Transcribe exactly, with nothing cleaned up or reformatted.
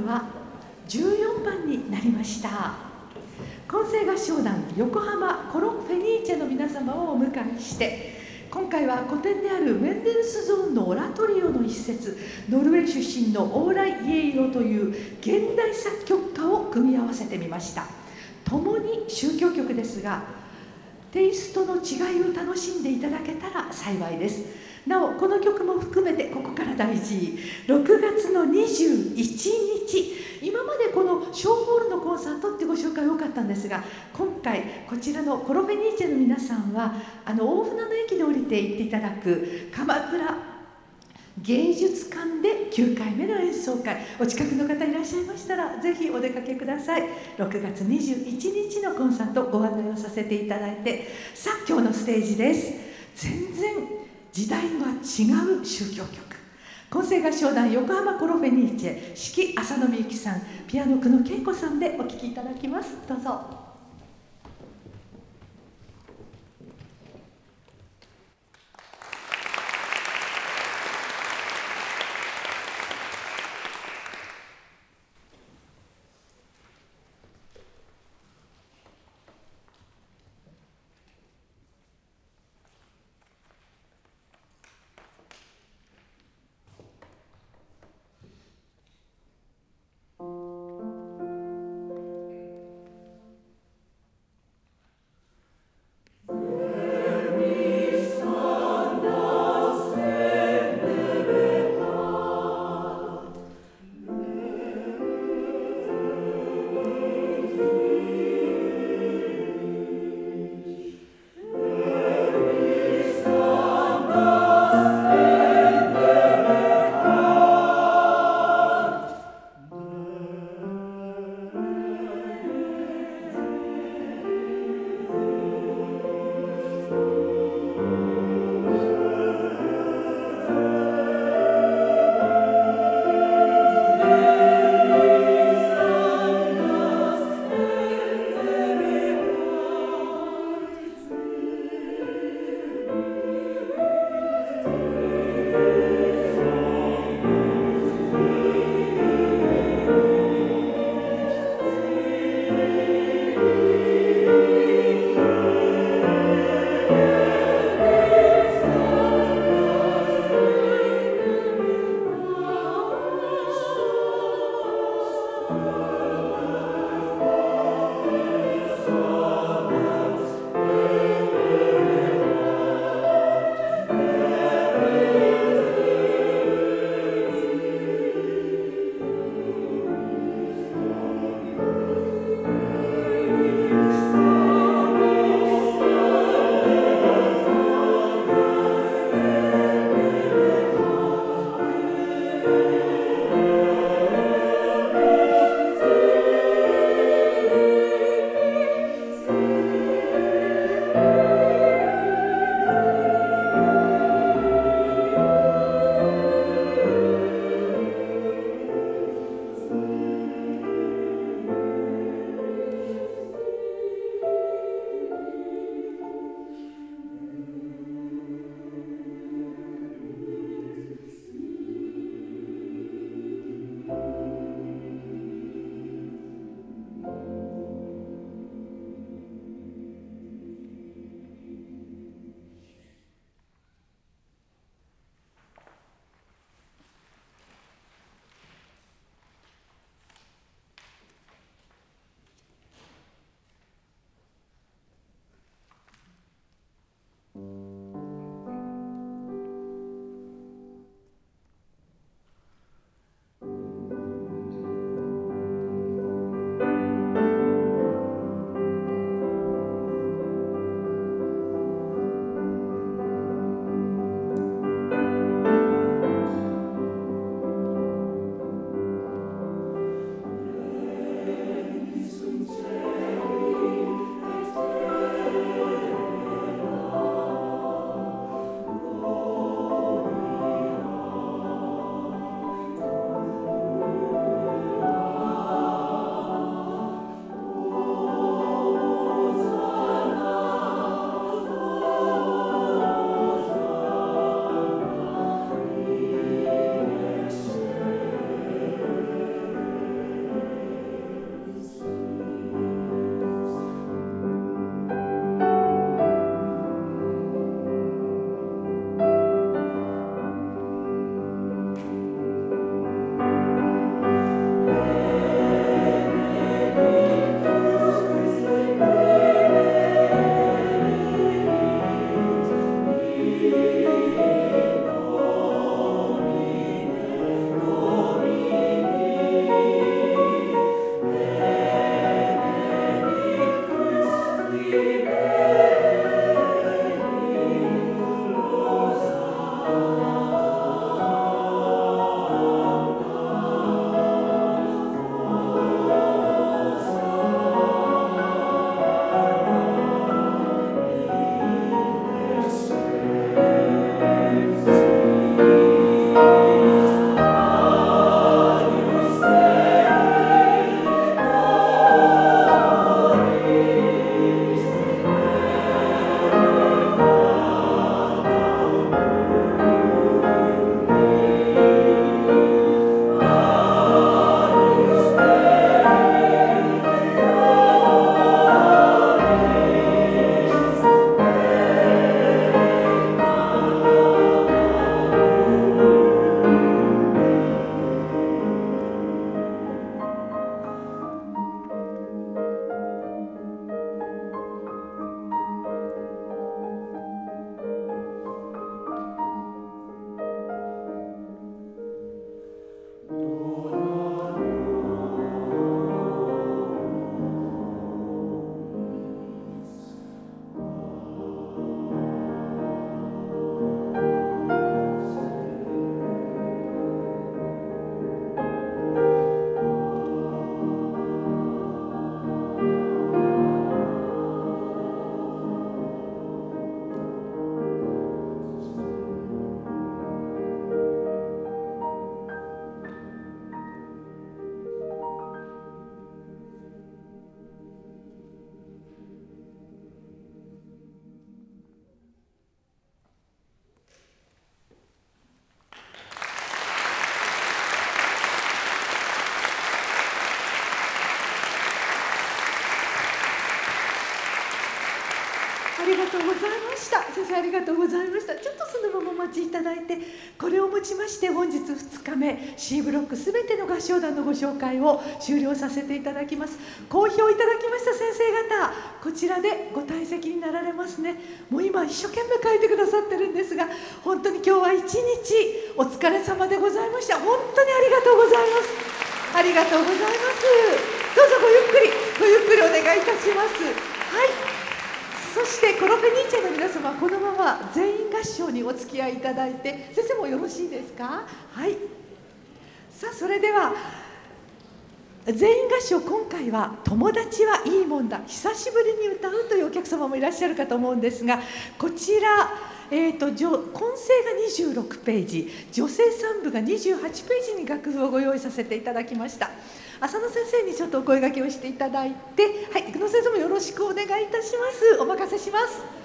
ムはじゅうよんばんになりました。混声合唱団横浜コロ・フェニーチェの皆様をお迎えして、今回は古典であるメンデルスゾーンのオラトリオの一節、ノルウェー出身のオーライ・イエイロという現代作曲家を組み合わせてみました。共に宗教曲ですが、テイストの違いを楽しんでいただけたら幸いです。なお、この曲も含めてここから大事、ろくがつのにじゅういちにち、今までこのショーホールのコンサートってご紹介多かったんですが、今回こちらのコロ・フェニーチェの皆さんはあの大船の駅で降りて行っていただく鎌倉芸術館できゅうかいめの演奏会、お近くの方いらっしゃいましたらぜひお出かけください。ろくがつにじゅういちにちのコンサートご案内をさせていただいて、さあ今日のステージです。全然時代は違う宗教曲、混声合唱団横浜コロ・フェニーチェ、指揮浅野美幸さん、ピアノ久野恵子さんでお聴きいただきます。どうぞ。 りがとうございました。先生ありがとうございました。ちょっとそのままお待ちいただいて、これをもちまして本日ふつかめ C ブロックすべての合唱団のご紹介を終了させていただきます。好評いただきました先生方、こちらでご退席になられますね。もう今一生懸命書いてくださってるんですが、本当に今日は一日お疲れ様でございました。本当にありがとうございます。ありがとうございます。どうぞごゆっくりごゆっくりお願いいたします。はい、そしてコロフェニーチェの皆様、このまま全員合唱にお付き合いいただいて、先生もよろしいですか。はい、さあそれでは全員合唱、今回は「友達はいいもんだ」久しぶりに歌うというお客様もいらっしゃるかと思うんですが、こちら、えー、と混声がにじゅうろくページ、女声三部がにじゅうはちページに楽譜をご用意させていただきました。浅野先生にちょっとお声掛けをしていただいて、はい、久野先生もよろしくお願いいたします。お任せします。